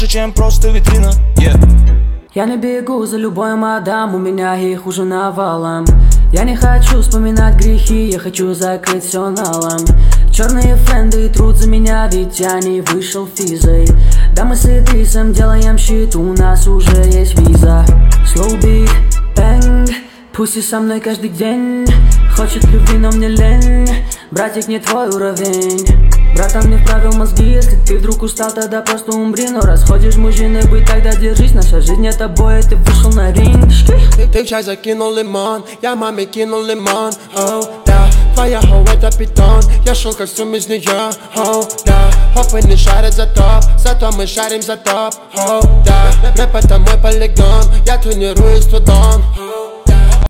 чем просто витрина. Я не бегу за любой мадам, у меня их уже навалом. Я не хочу вспоминать грехи, я хочу закрыть все налом. Черные френды трут за меня, ведь я не вышел физой. Да мы с Идрисом делаем щит, у нас уже есть виза. Slow beat, bang, пусть со мной каждый день. Хочет любви, но мне лень, братик, не твой уровень. Братан, не вправил мозги, если ты вдруг устал, тогда просто умри. Но раз ходишь мужчиной быть, тогда держись. Наша жизнь это бой, ты вышел на ринг. Ты в чай закинул лимон, я маме кинул лимон. Оу, да, твоя хоу это питон, я шел костюм из нее. Оу, да, хопы не шарят за топ, зато мы шарим за топ. Оу, да, рэп это мой полигон, я тренируюсь трудом.